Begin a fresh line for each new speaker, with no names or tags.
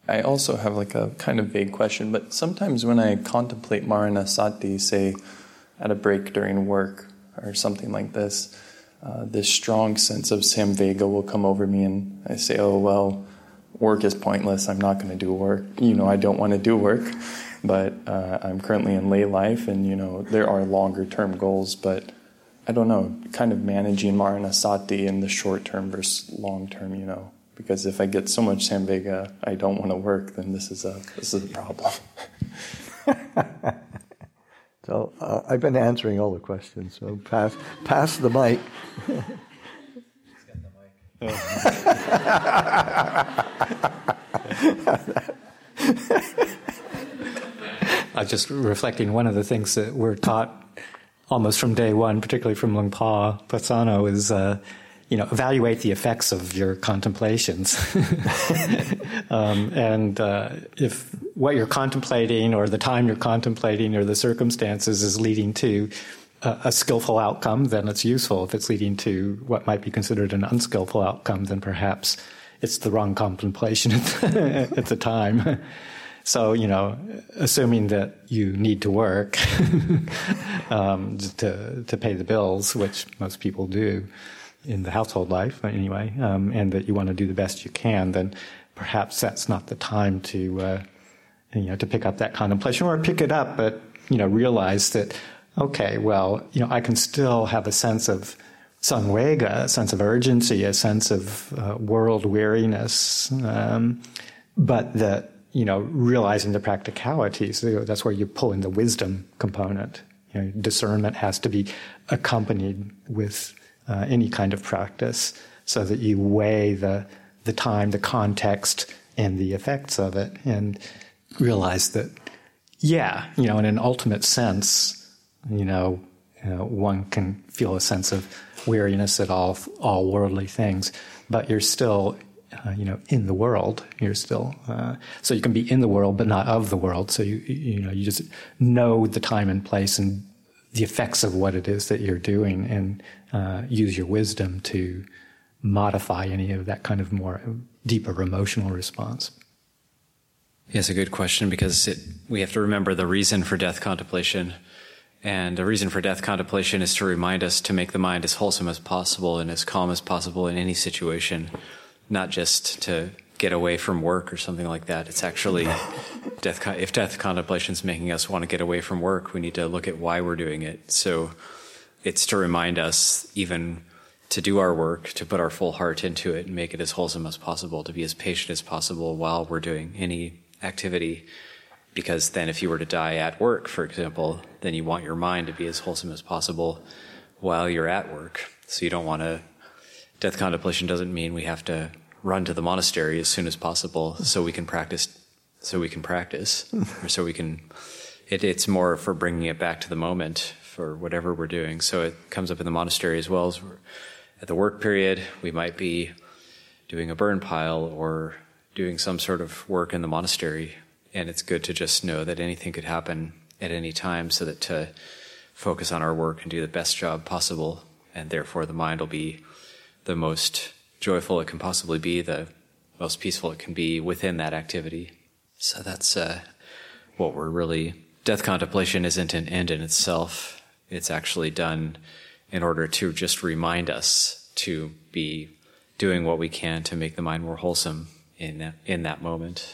I also have like a kind of vague question, but sometimes when I contemplate Maranasati, say at a break during work or something like this strong sense of samvega will come over me, and I say, oh, well, work is pointless, I'm not going to do work. I don't want to do work, but I'm currently in lay life, and, there are longer term goals, but I don't know, kind of managing Maranasati in the short term versus long term, because if I get so much samvega, I don't want to work, then this is a problem.
So I've been answering all the questions, so pass the mic. He's got the
mic. I was just reflecting, one of the things that we're taught almost from day one, particularly from Luang Por Pasano, is evaluate the effects of your contemplations. And if what you're contemplating or the time you're contemplating or the circumstances is leading to a skillful outcome, then it's useful. If it's leading to what might be considered an unskillful outcome, then perhaps it's the wrong contemplation at the time. So, assuming that you need to work to pay the bills, which most people do in the household life anyway, and that you want to do the best you can, then perhaps that's not the time to pick up that contemplation, or pick it up, but, realize that, okay, well, I can still have a sense of samvega, a sense of urgency, a sense of world weariness, but that, realizing the practicalities, that's where you pull in the wisdom component. Discernment has to be accompanied with any kind of practice, so that you weigh the time, the context, and the effects of it, and realize that, in an ultimate sense, one can feel a sense of weariness at all worldly things, but you're still, in the world. You're still, so you can be in the world, but not of the world. So you just know the time and place and the effects of what it is that you're doing, and use your wisdom to modify any of that kind of more deeper emotional response.
Yes, a good question, because we have to remember the reason for death contemplation. And the reason for death contemplation is to remind us to make the mind as wholesome as possible and as calm as possible in any situation, not just to get away from work or something like that. It's actually, if death contemplation is making us want to get away from work, we need to look at why we're doing it. So it's to remind us even to do our work, to put our full heart into it and make it as wholesome as possible, to be as patient as possible while we're doing any activity. Because then if you were to die at work, for example, then you want your mind to be as wholesome as possible while you're at work. So you don't want to, death contemplation doesn't mean we have to run to the monastery as soon as possible so we can practice, it's more for bringing it back to the moment for whatever we're doing. So it comes up in the monastery as well as at the work period. We might be doing a burn pile or doing some sort of work in the monastery. And it's good to just know that anything could happen at any time, so that to focus on our work and do the best job possible, and therefore the mind will be the most joyful it can possibly be, the most peaceful it can be within that activity. So that's what we're really... Death contemplation isn't an end in itself. It's actually done in order to just remind us to be doing what we can to make the mind more wholesome in that moment.